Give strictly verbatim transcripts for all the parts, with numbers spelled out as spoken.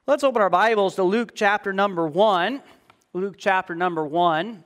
Let's open our Bibles to Luke chapter number one. Luke chapter number one.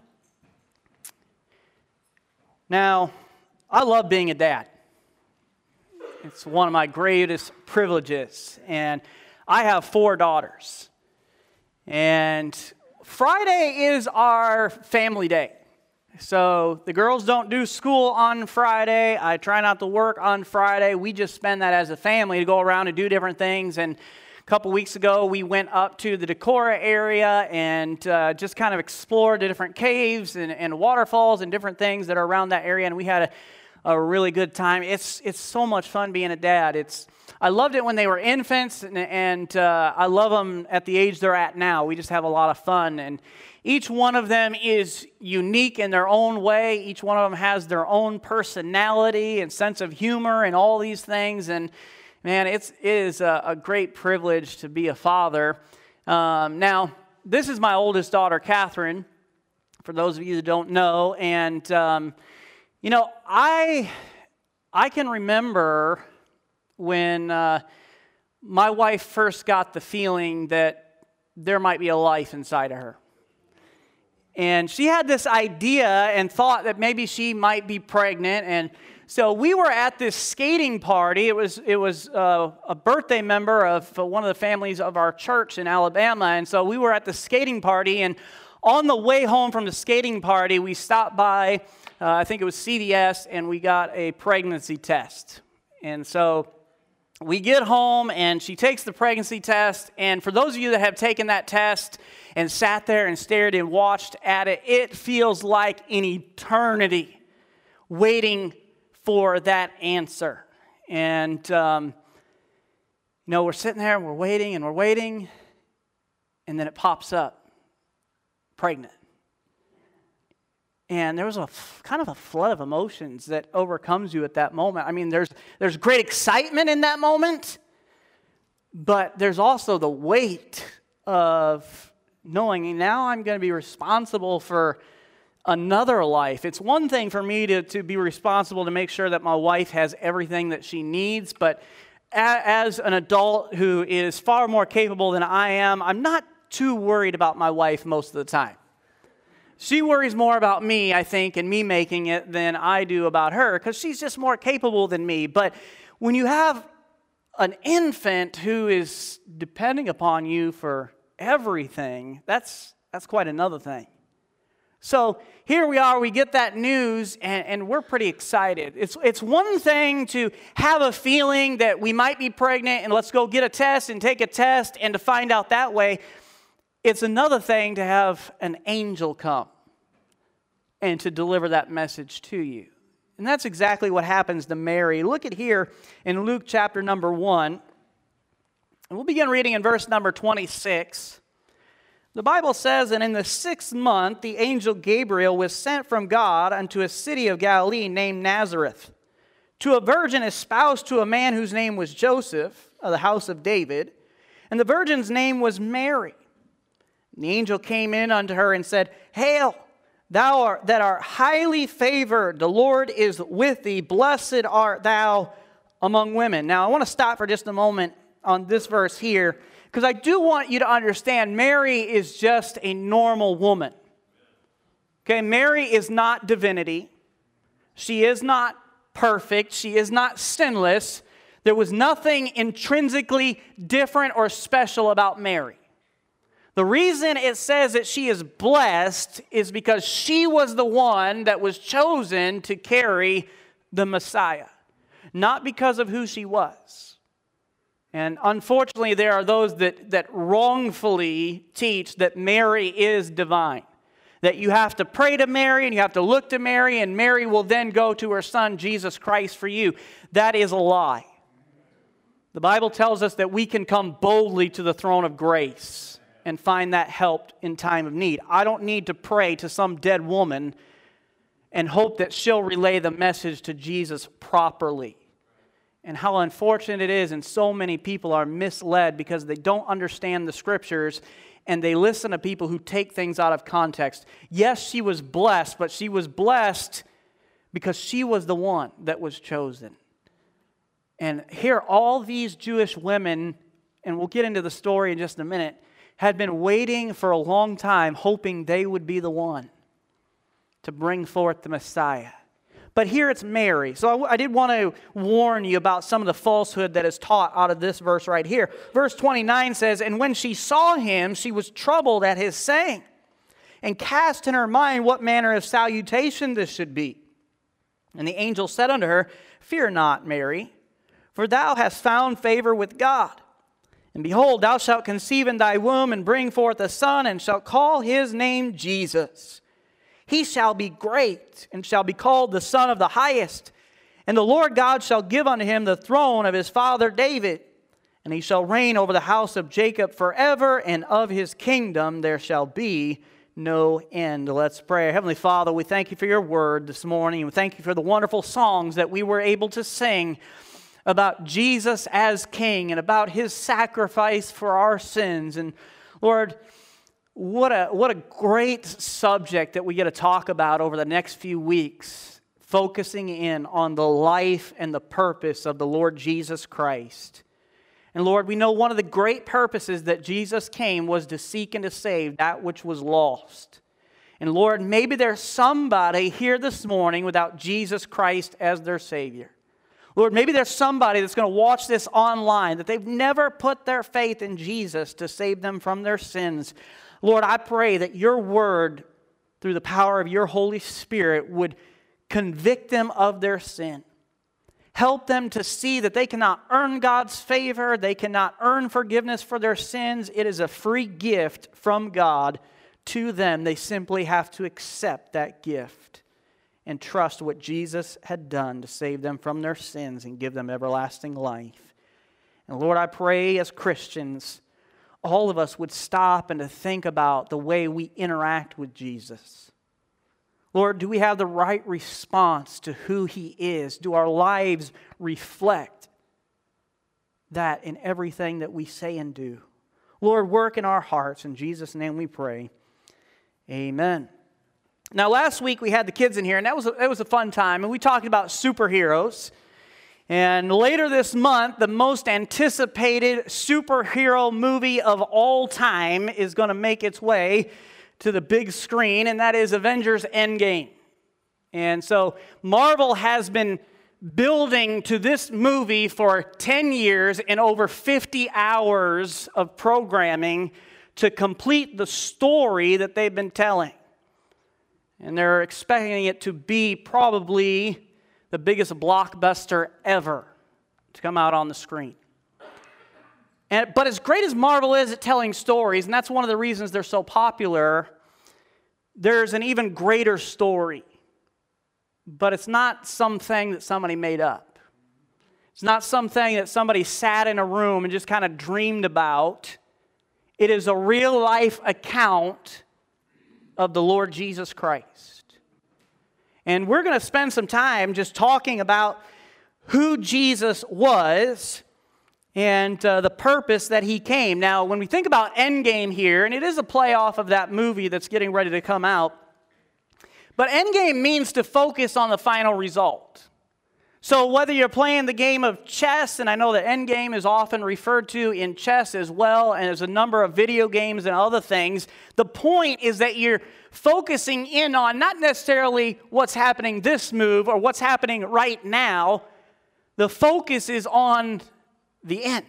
Now, I love being a dad. It's one of my greatest privileges. And I have four daughters. And Friday is our family day. So the girls don't do school on Friday. I try not to work on Friday. We just spend that as a family to go around and do different things. And a couple weeks ago, we went up to the Decorah area and uh, just kind of explored the different caves and, and waterfalls and different things that are around that area. And we had a, a really good time. It's it's so much fun being a dad. It's I loved it when they were infants, and, and uh, I love them at the age they're at now. We just have a lot of fun. And each one of them is unique in their own way. Each one of them has their own personality and sense of humor and all these things. And man, it's, it is a, a great privilege to be a father. Um, now, this is my oldest daughter, Catherine, for those of you that don't know. And, um, you know, I, I can remember when uh, my wife first got the feeling that there might be a life inside of her. And she had this idea and thought that maybe she might be pregnant. And so we were at this skating party. It was it was uh, a birthday member of one of the families of our church in Alabama. And so we were at the skating party. And on the way home from the skating party, we stopped by, uh, I think it was C V S, and we got a pregnancy test. And so we get home, and she takes the pregnancy test. And for those of you that have taken that test and sat there and stared and watched at it, it feels like an eternity waiting for that answer. And, um, you know, we're sitting there and we're waiting and we're waiting, and then it pops up, pregnant. And there was a kind of a flood of emotions that overcomes you at that moment. I mean, there's there's great excitement in that moment, but there's also the weight of knowing now I'm going to be responsible for another life. It's one thing for me to, to be responsible to make sure that my wife has everything that she needs, but a, as an adult who is far more capable than I am, I'm not too worried about my wife most of the time. She worries more about me, I think, and me making it than I do about her, because she's just more capable than me. But when you have an infant who is depending upon you for everything, that's that's quite another thing. So here we are, we get that news, and, and we're pretty excited. It's, it's one thing to have a feeling that we might be pregnant, and let's go get a test and take a test and to find out that way. It's another thing to have an angel come and to deliver that message to you. And that's exactly what happens to Mary. Look at here in Luke chapter number one. And we'll begin reading in verse number twenty-six. The Bible says, "And in the sixth month the angel Gabriel was sent from God unto a city of Galilee named Nazareth, to a virgin espoused to a man whose name was Joseph, of the house of David. And the virgin's name was Mary. And the angel came in unto her and said, Hail, thou art, that art highly favored, the Lord is with thee, blessed art thou among women." Now, I want to stop for just a moment on this verse here, because I do want you to understand Mary is just a normal woman. Okay, Mary is not divinity. She is not perfect. She is not sinless. There was nothing intrinsically different or special about Mary. The reason it says that she is blessed is because she was the one that was chosen to carry the Messiah, not because of who she was. And unfortunately, there are those that, that wrongfully teach that Mary is divine, that you have to pray to Mary and you have to look to Mary, and Mary will then go to her son, Jesus Christ, for you. That is a lie. The Bible tells us that we can come boldly to the throne of grace and find that help in time of need. I don't need to pray to some dead woman and hope that she'll relay the message to Jesus properly. And how unfortunate it is, and so many people are misled because they don't understand the Scriptures and they listen to people who take things out of context. Yes, she was blessed, but she was blessed because she was the one that was chosen. And here all these Jewish women and we'll get into the story in just a minute, had been waiting for a long time, hoping they would be the one to bring forth the Messiah. But here it's Mary. So I, I did want to warn you about some of the falsehood that is taught out of this verse right here. Verse twenty-nine says, "And when she saw him, she was troubled at his saying, and cast in her mind what manner of salutation this should be. And the angel said unto her, Fear not, Mary, for thou hast found favor with God. And behold, thou shalt conceive in thy womb, and bring forth a son, and shalt call his name Jesus. He shall be great, and shall be called the Son of the Highest. And the Lord God shall give unto him the throne of his father David. And he shall reign over the house of Jacob forever, and of his kingdom there shall be no end." Let's pray. Heavenly Father, we thank you for your word this morning. We thank you for the wonderful songs that we were able to sing about Jesus as King and about his sacrifice for our sins. And Lord, What a, what a great subject that we get to talk about over the next few weeks, focusing in on the life and the purpose of the Lord Jesus Christ. And Lord, we know one of the great purposes that Jesus came was to seek and to save that which was lost. And Lord, maybe there's somebody here this morning without Jesus Christ as their Savior. Lord, maybe there's somebody that's going to watch this online that they've never put their faith in Jesus to save them from their sins. Lord, I pray that your word, through the power of your Holy Spirit, would convict them of their sin. Help them to see that they cannot earn God's favor. They cannot earn forgiveness for their sins. It is a free gift from God to them. They simply have to accept that gift and trust what Jesus had done to save them from their sins and give them everlasting life. And Lord, I pray as Christians, all of us would stop and to think about the way we interact with Jesus. Lord, do we have the right response to who he is? Do our lives reflect that in everything that we say and do? Lord, work in our hearts. In Jesus' name we pray. Amen. Now, last week we had the kids in here, and that was a, that was a fun time, and we talked about superheroes. And later this month, the most anticipated superhero movie of all time is going to make its way to the big screen, and that is Avengers Endgame. And so Marvel has been building to this movie for ten years and over fifty hours of programming to complete the story that they've been telling. And they're expecting it to be probably the biggest blockbuster ever to come out on the screen. And, but as great as Marvel is at telling stories, and that's one of the reasons they're so popular, there's an even greater story. But it's not something that somebody made up. It's not something that somebody sat in a room and just kind of dreamed about. It is a real-life account of the Lord Jesus Christ. And we're going to spend some time just talking about who Jesus was and uh, the purpose that he came. Now, when we think about Endgame here, and it is a playoff of that movie that's getting ready to come out, but Endgame means to focus on the final result. So whether you're playing the game of chess, and I know that Endgame is often referred to in chess as well, and there's a number of video games and other things, the point is that you're focusing in on not necessarily what's happening this move or what's happening right now. The focus is on the end.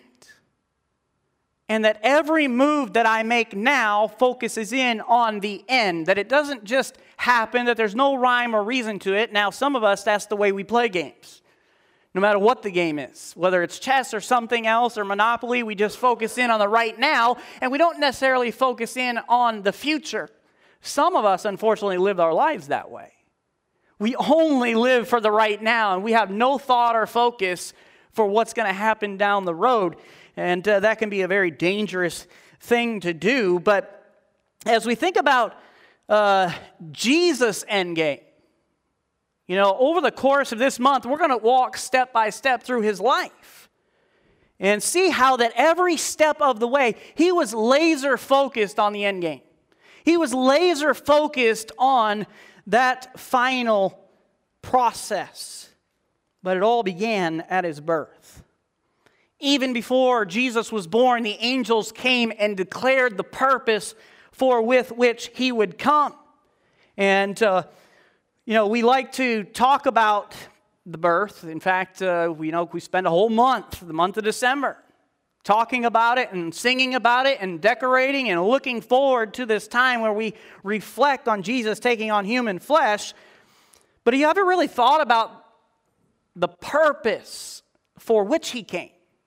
And that every move that I make now focuses in on the end. That it doesn't just happen, that there's no rhyme or reason to it. Now, some of us, that's the way we play games. No matter what the game is, whether it's chess or something else or Monopoly, we just focus in on the right now, and we don't necessarily focus in on the future. Some of us, unfortunately, live our lives that way. We only live for the right now, and we have no thought or focus for what's going to happen down the road, and uh, that can be a very dangerous thing to do. But as we think about uh, Jesus' endgame, you know, over the course of this month, we're going to walk step by step through his life and see how that every step of the way, he was laser focused on the end game. He was laser focused on that final process. But it all began at his birth. Even before Jesus was born, the angels came and declared the purpose for with which he would come. And, uh, you know, we like to talk about the birth. In fact, uh, we, you know, we spend a whole month, the month of December, talking about it and singing about it and decorating and looking forward to this time where we reflect on Jesus taking on human flesh. But you haven't really thought about the purpose for which he came.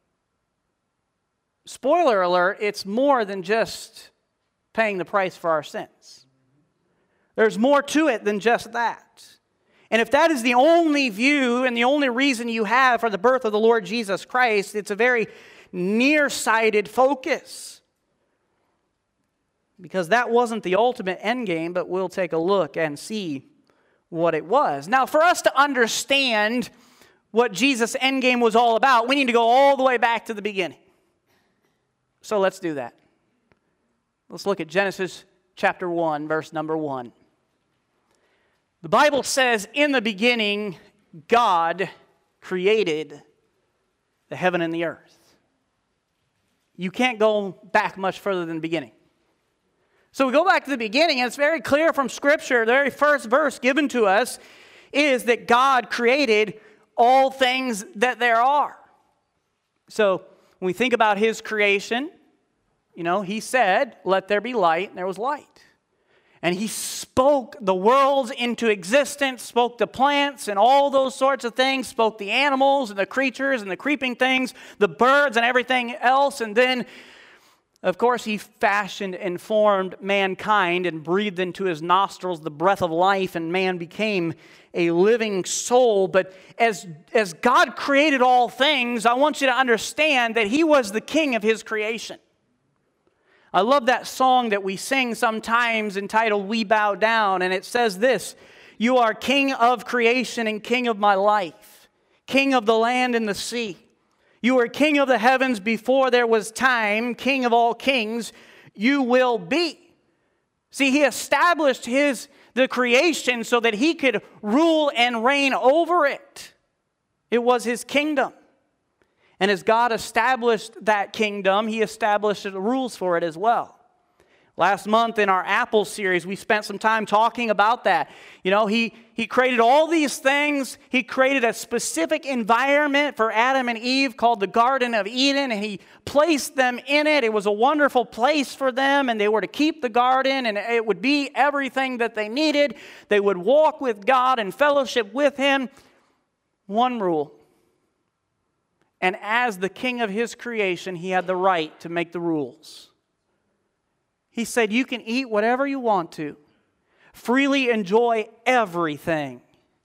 Spoiler alert, it's more than just paying the price for our sins. There's more to it than just that. And if that is the only view and the only reason you have for the birth of the Lord Jesus Christ, it's a very nearsighted focus. Because that wasn't the ultimate end game, but we'll take a look and see what it was. Now, for us to understand what Jesus' end game was all about, we need to go all the way back to the beginning. So let's do that. Let's look at Genesis chapter one, verse number one. The Bible says, in the beginning, God created the heaven and the earth. You can't go back much further than the beginning. So we go back to the beginning, and it's very clear from Scripture, the very first verse given to us is that God created all things that there are. So when we think about his creation, you know, he said, let there be light, and there was light. And he spoke the worlds into existence, spoke the plants and all those sorts of things, spoke the animals and the creatures and the creeping things, the birds and everything else. And then, of course, he fashioned and formed mankind and breathed into his nostrils the breath of life, and man became a living soul. But as, as God created all things, I want you to understand that he was the king of his creation. I love that song that we sing sometimes entitled We Bow Down, and it says this: you are king of creation and king of my life, king of the land and the sea. You are king of the heavens before there was time, king of all kings, you will be. See, he established his the creation so that he could rule and reign over it. It was his kingdom. And as God established that kingdom, he established the rules for it as well. Last month in our Apple series, we spent some time talking about that. You know, he, he created all these things. He created a specific environment for Adam and Eve called the Garden of Eden, and he placed them in it. It was a wonderful place for them, and they were to keep the garden, and it would be everything that they needed. They would walk with God and fellowship with him. One rule. And as the king of his creation, he had the right to make the rules. He said, you can eat whatever you want to, freely enjoy everything,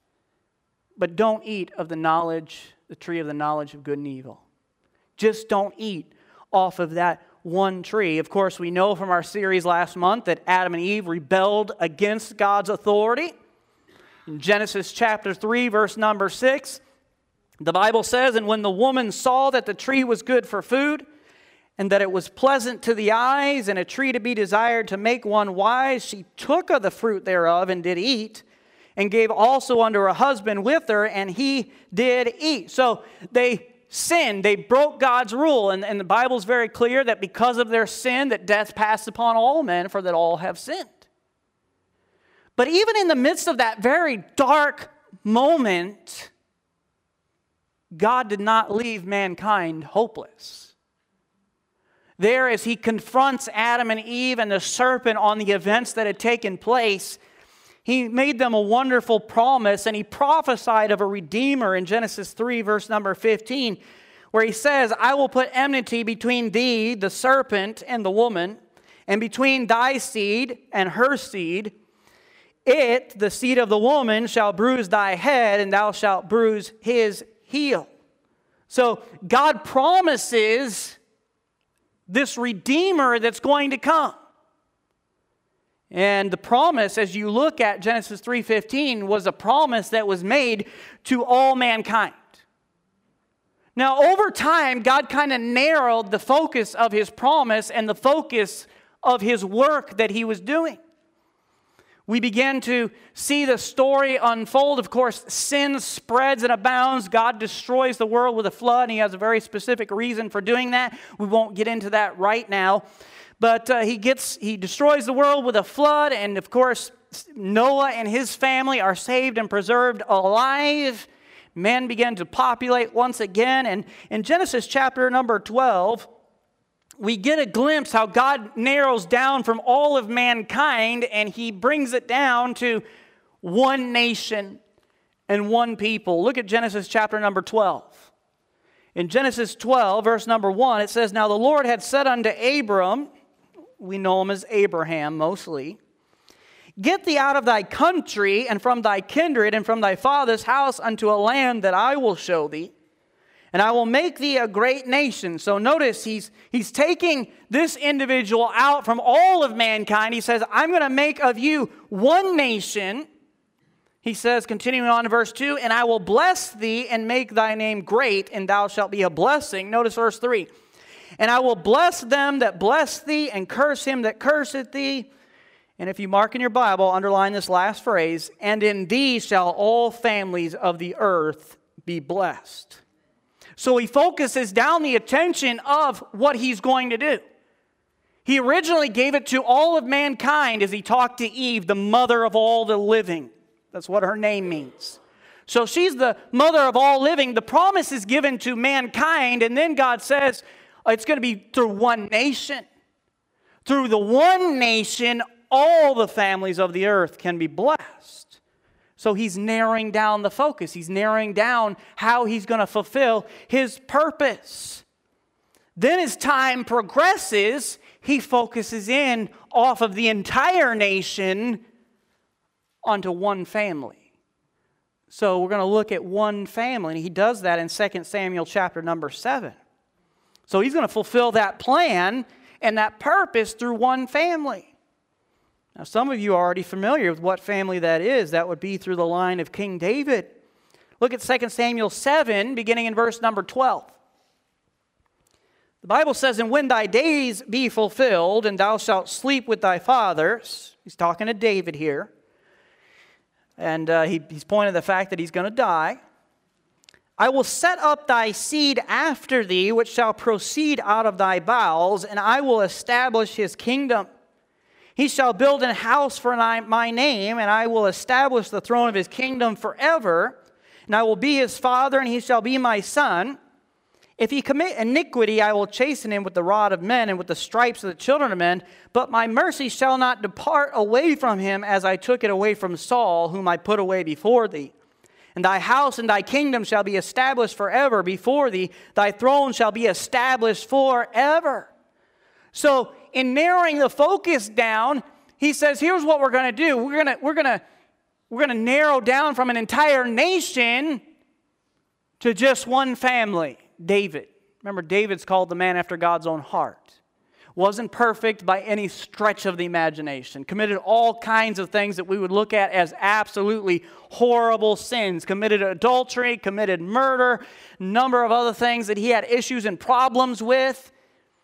but don't eat of the knowledge, the tree of the knowledge of good and evil. Just don't eat off of that one tree. Of course, we know from our series last month that Adam and Eve rebelled against God's authority. In Genesis chapter three, verse number six, the Bible says, and when the woman saw that the tree was good for food, and that it was pleasant to the eyes, and a tree to be desired to make one wise, she took of the fruit thereof and did eat, and gave also unto her husband with her, and he did eat. So they sinned. They broke God's rule. And, and the Bible is very clear that because of their sin, that death passed upon all men, for that all have sinned. But even in the midst of that very dark moment, God did not leave mankind hopeless. There, as he confronts Adam and Eve and the serpent on the events that had taken place, he made them a wonderful promise, and he prophesied of a Redeemer in Genesis three, verse number fifteen, where he says, I will put enmity between thee, the serpent, and the woman, and between thy seed and her seed. It, the seed of the woman, shall bruise thy head, and thou shalt bruise his heel. So God promises this Redeemer that's going to come. And the promise, as you look at Genesis three fifteen, was a promise that was made to all mankind. Now, over time, God kind of narrowed the focus of his promise and the focus of his work that he was doing. We begin to see the story unfold. Of course, sin spreads and abounds. God destroys the world with a flood, and he has a very specific reason for doing that. We won't get into that right now. But uh, he gets he destroys the world with a flood, and of course, Noah and his family are saved and preserved alive. Men begin to populate once again. And in Genesis chapter number twelve, we get a glimpse how God narrows down from all of mankind, and he brings it down to one nation and one people. Look at Genesis chapter number twelve. In Genesis twelve, verse number one, it says, "Now the Lord had said unto Abram," we know him as Abraham mostly, "Get thee out of thy country and from thy kindred and from thy father's house unto a land that I will show thee. And I will make thee a great nation." So notice he's, he's taking this individual out from all of mankind. He says, I'm going to make of you one nation. He says, continuing on to verse two, "And I will bless thee and make thy name great, and thou shalt be a blessing." Notice verse three. "And I will bless them that bless thee, and curse him that curseth thee." And if you mark in your Bible, underline this last phrase, "And in thee shall all families of the earth be blessed." So he focuses down the attention of what he's going to do. He originally gave it to all of mankind as he talked to Eve, the mother of all the living. That's what her name means. So she's the mother of all living. The promise is given to mankind, and then God says it's going to be through one nation. Through the one nation, all the families of the earth can be blessed. So he's narrowing down the focus. He's narrowing down how he's going to fulfill his purpose. Then as time progresses, he focuses in off of the entire nation onto one family. So we're going to look at one family, and he does that in Second Samuel chapter number seven. So he's going to fulfill that plan and that purpose through one family. Now, some of you are already familiar with what family that is. That would be through the line of King David. Look at Second Samuel seven, beginning in verse number twelve. The Bible says, "And when thy days be fulfilled, and thou shalt sleep with thy fathers," he's talking to David here, and uh, he, he's pointing to the fact that he's going to die, "I will set up thy seed after thee, which shall proceed out of thy bowels, and I will establish his kingdom. He shall build an house for my name, and I will establish the throne of his kingdom forever. And I will be his father, and he shall be my son. If he commit iniquity, I will chasten him with the rod of men and with the stripes of the children of men. But my mercy shall not depart away from him, as I took it away from Saul, whom I put away before thee. And thy house and thy kingdom shall be established forever before thee. Thy throne shall be established forever." So in narrowing the focus down, he says, here's what we're going to do. We're going to we're going to we're going to narrow down from an entire nation to just one family, David. Remember, David's called the man after God's own heart. Wasn't perfect by any stretch of the imagination. Committed all kinds of things that we would look at as absolutely horrible sins. Committed adultery, committed murder, a number of other things that he had issues and problems with.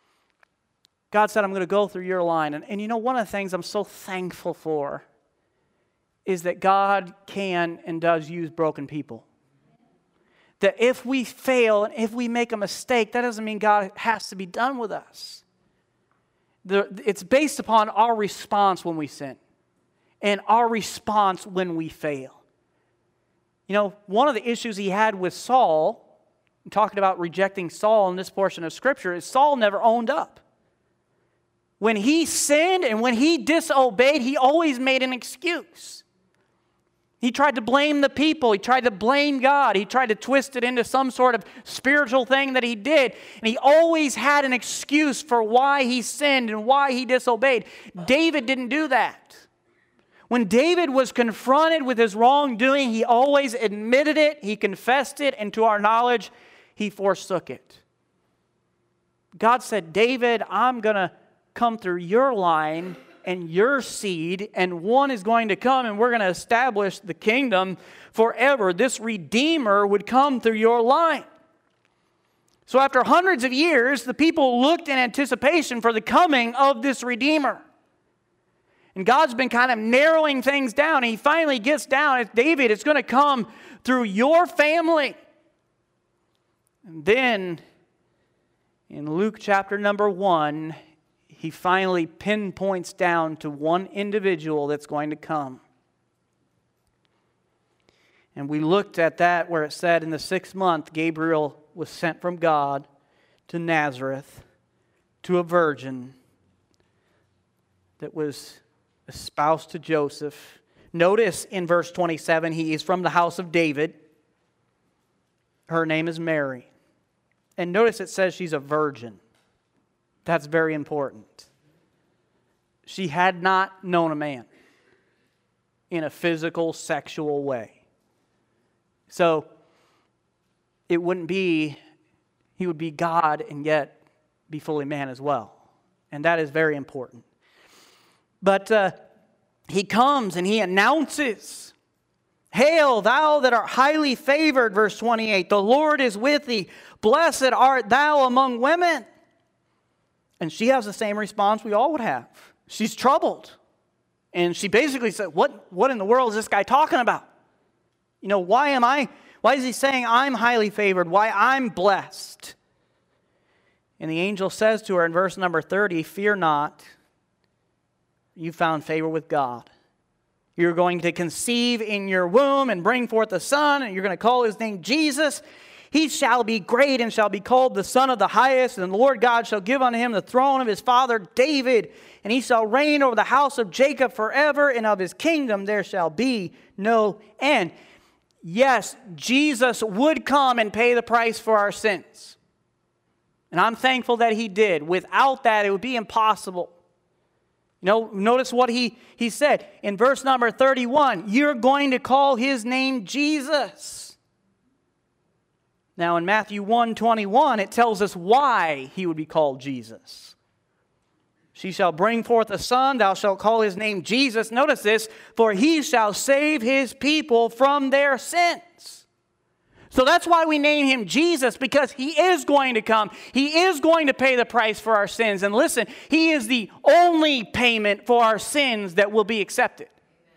God said, I'm going to go through your line. And, and you know, one of the things I'm so thankful for is that God can and does use broken people. That if we fail and if we make a mistake, that doesn't mean God has to be done with us. The, it's based upon our response when we sin and our response when we fail. You know, one of the issues he had with Saul, talking about rejecting Saul in this portion of Scripture, is Saul never owned up. When he sinned and when he disobeyed, he always made an excuse. He tried to blame the people. He tried to blame God. He tried to twist it into some sort of spiritual thing that he did. And he always had an excuse for why he sinned and why he disobeyed. David didn't do that. When David was confronted with his wrongdoing, he always admitted it, he confessed it, and to our knowledge, he forsook it. God said, David, I'm going to come through your line and your seed, and one is going to come, and we're going to establish the kingdom forever. This Redeemer would come through your line. So after hundreds of years, the people looked in anticipation for the coming of this Redeemer. And God's been kind of narrowing things down. And he finally gets down. It's David, it's going to come through your family. And then in Luke chapter number one, he finally pinpoints down to one individual that's going to come. And we looked at that where it said in the sixth month, Gabriel was sent from God to Nazareth to a virgin that was espoused to Joseph. Notice in verse twenty-seven, he is from the house of David. Her name is Mary. And notice it says she's a virgin. That's very important. She had not known a man in a physical, sexual way. So it wouldn't be, he would be God and yet be fully man as well. And that is very important. But uh, he comes and he announces, "Hail, thou that art highly favored," verse twenty-eight, "the Lord is with thee. Blessed art thou among women." And she has the same response we all would have. She's troubled. And she basically said, what, what in the world is this guy talking about? You know, why am I, why is he saying I'm highly favored? Why I'm blessed? And the angel says to her in verse number thirty, "Fear not, you found favor with God. You're going to conceive in your womb and bring forth a son, and you're going to call his name Jesus. He shall be great and shall be called the Son of the Highest, and the Lord God shall give unto him the throne of his father David, and he shall reign over the house of Jacob forever, and of his kingdom there shall be no end." Yes, Jesus would come and pay the price for our sins. And I'm thankful that he did. Without that, it would be impossible. You know, notice what he, he said in verse number thirty-one. You're going to call his name Jesus. Now in Matthew one twenty-one, it tells us why he would be called Jesus. She shall bring forth a son, thou shalt call his name Jesus. Notice this, for he shall save his people from their sins. So that's why we name him Jesus, because he is going to come. He is going to pay the price for our sins. And listen, he is the only payment for our sins that will be accepted.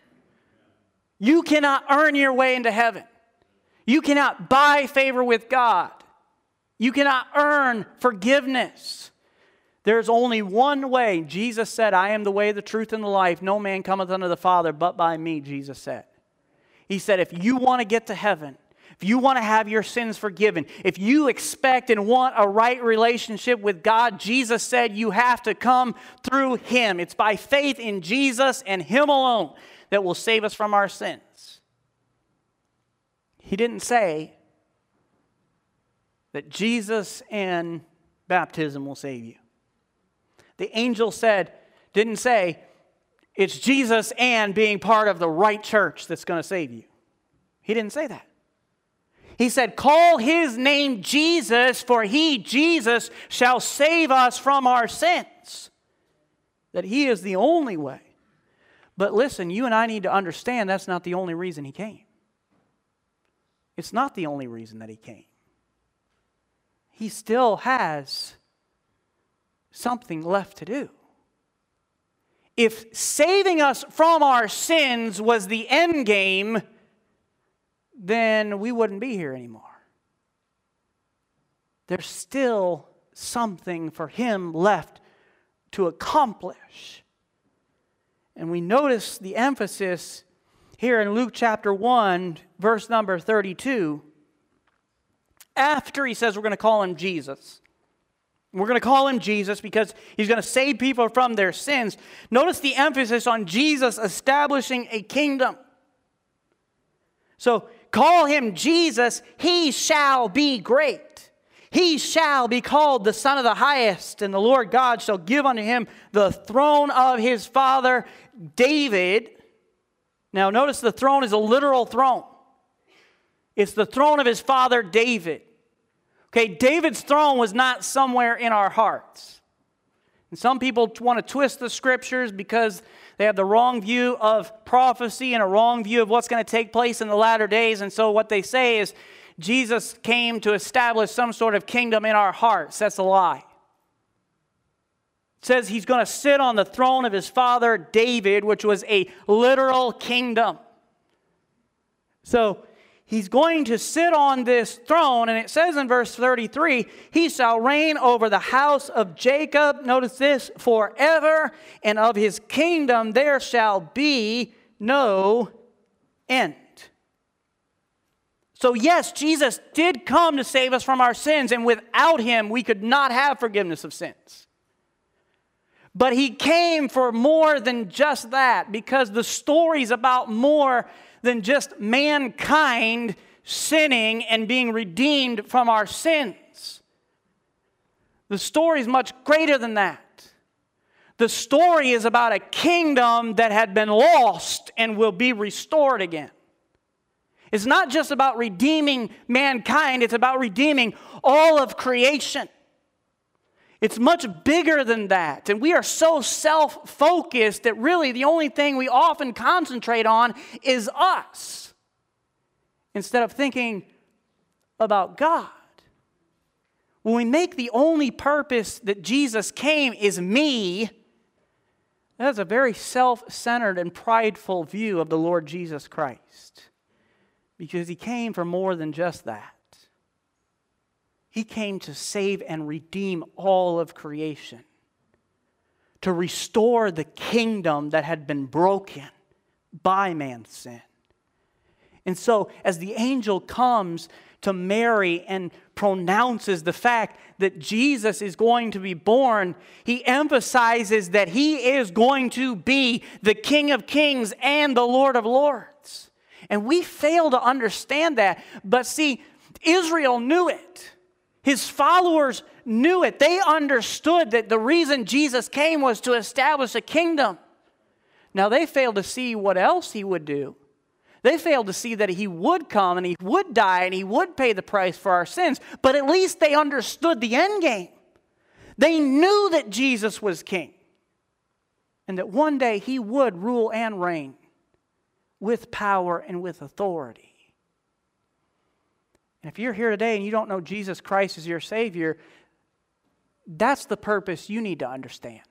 You cannot earn your way into heaven. You cannot buy favor with God. You cannot earn forgiveness. There's only one way. Jesus said, "I am the way, the truth, and the life. No man cometh unto the Father but by me," Jesus said. He said, if you want to get to heaven, if you want to have your sins forgiven, if you expect and want a right relationship with God, Jesus said you have to come through him. It's by faith in Jesus and him alone that will save us from our sins. He didn't say that Jesus and baptism will save you. The angel said, didn't say, it's Jesus and being part of the right church that's going to save you. He didn't say that. He said, call his name Jesus, for he, Jesus, shall save us from our sins. That he is the only way. But listen, you and I need to understand that's not the only reason he came. It's not the only reason that he came. He still has something left to do. If saving us from our sins was the end game, then we wouldn't be here anymore. There's still something for him left to accomplish. And we notice the emphasis here in Luke chapter one, verse number thirty-two. After he says we're going to call him Jesus. We're going to call him Jesus because he's going to save people from their sins. Notice the emphasis on Jesus establishing a kingdom. So, call him Jesus, he shall be great. He shall be called the Son of the Highest, and the Lord God shall give unto him the throne of his father David. Now, notice the throne is a literal throne. It's the throne of his father David. Okay, David's throne was not somewhere in our hearts. And some people want to twist the scriptures because they have the wrong view of prophecy and a wrong view of what's going to take place in the latter days. And so what they say is Jesus came to establish some sort of kingdom in our hearts. That's a lie. It says he's going to sit on the throne of his father David, which was a literal kingdom. So he's going to sit on this throne, and it says in verse thirty-three, he shall reign over the house of Jacob, notice this, forever, and of his kingdom there shall be no end. So yes, Jesus did come to save us from our sins, and without him we could not have forgiveness of sins. But he came for more than just that, because the story's about more than just mankind sinning and being redeemed from our sins. The story is much greater than that. The story is about a kingdom that had been lost and will be restored again. It's not just about redeeming mankind, it's about redeeming all of creation. It's much bigger than that. And we are so self-focused that really the only thing we often concentrate on is us, instead of thinking about God. When we make the only purpose that Jesus came is me, that's a very self-centered and prideful view of the Lord Jesus Christ. Because he came for more than just that. He came to save and redeem all of creation. To restore the kingdom that had been broken by man's sin. And so, as the angel comes to Mary and pronounces the fact that Jesus is going to be born, he emphasizes that he is going to be the King of Kings and the Lord of Lords. And we fail to understand that. But see, Israel knew it. His followers knew it. They understood that the reason Jesus came was to establish a kingdom. Now, they failed to see what else he would do. They failed to see that he would come and he would die and he would pay the price for our sins. But at least they understood the end game. They knew that Jesus was king. And that one day he would rule and reign with power and with authority. And if you're here today and you don't know Jesus Christ as your Savior, that's the purpose you need to understand.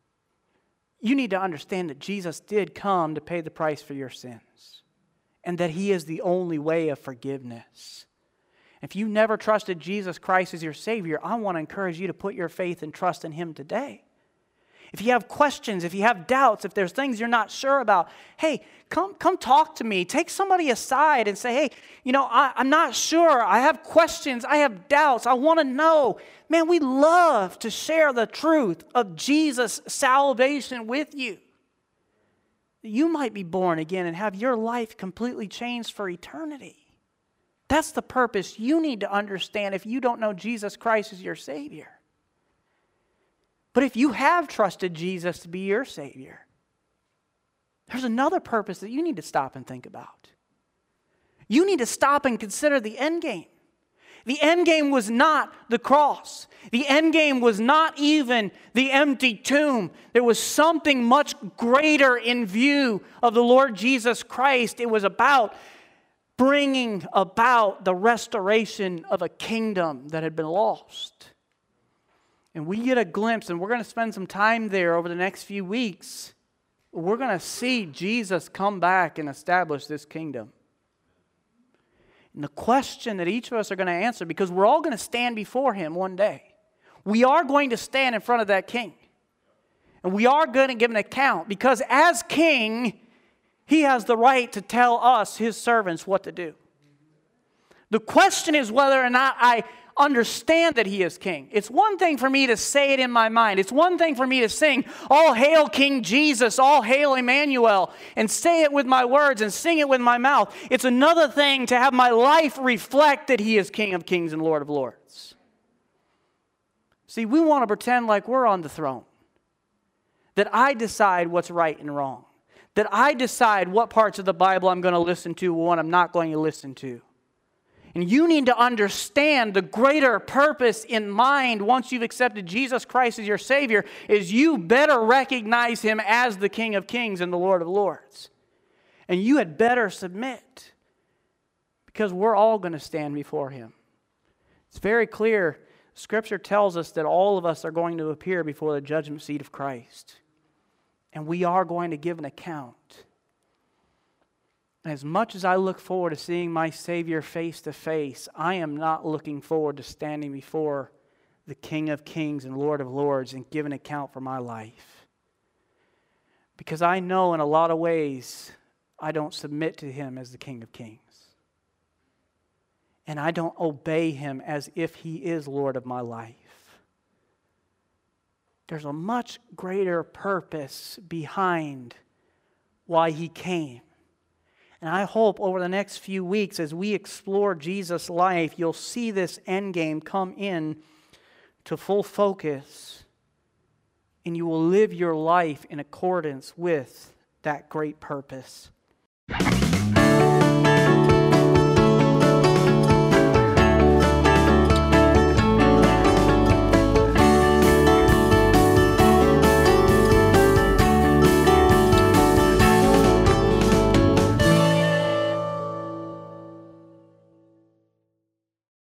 You need to understand that Jesus did come to pay the price for your sins. And that he is the only way of forgiveness. If you never trusted Jesus Christ as your Savior, I want to encourage you to put your faith and trust in him today. If you have questions, if you have doubts, if there's things you're not sure about, hey, come, come talk to me. Take somebody aside and say, hey, you know, I, I'm not sure. I have questions. I have doubts. I want to know. Man, we love to share the truth of Jesus' salvation with you. You might be born again and have your life completely changed for eternity. That's the purpose you need to understand if you don't know Jesus Christ as your Savior. But if you have trusted Jesus to be your Savior, there's another purpose that you need to stop and think about. You need to stop and consider the end game. The end game was not the cross. The end game was not even the empty tomb. There was something much greater in view of the Lord Jesus Christ. It was about bringing about the restoration of a kingdom that had been lost. And we get a glimpse, and we're going to spend some time there over the next few weeks. We're going to see Jesus come back and establish this kingdom. And the question that each of us are going to answer, because we're all going to stand before him one day. We are going to stand in front of that king. And we are going to give an account, because as king, he has the right to tell us, his servants, what to do. The question is whether or not I understand that he is king. It's one thing for me to say it in my mind. It's one thing for me to sing, all hail King Jesus, all hail Emmanuel, and say it with my words and sing it with my mouth. It's another thing to have my life reflect that he is King of Kings and Lord of Lords. See, we want to pretend like we're on the throne. That I decide what's right and wrong. That I decide what parts of the Bible I'm going to listen to and what I'm not going to listen to. And you need to understand the greater purpose in mind once you've accepted Jesus Christ as your Savior is you better recognize him as the King of Kings and the Lord of Lords. And you had better submit, because we're all going to stand before him. It's very clear Scripture tells us that all of us are going to appear before the judgment seat of Christ. And we are going to give an account. As much as I look forward to seeing my Savior face to face, I am not looking forward to standing before the King of Kings and Lord of Lords and giving account for my life. Because I know in a lot of ways I don't submit to Him as the King of Kings. And I don't obey Him as if He is Lord of my life. There's a much greater purpose behind why He came. And I hope over the next few weeks as we explore Jesus' life, you'll see this end game come in to full focus. And you will live your life in accordance with that great purpose.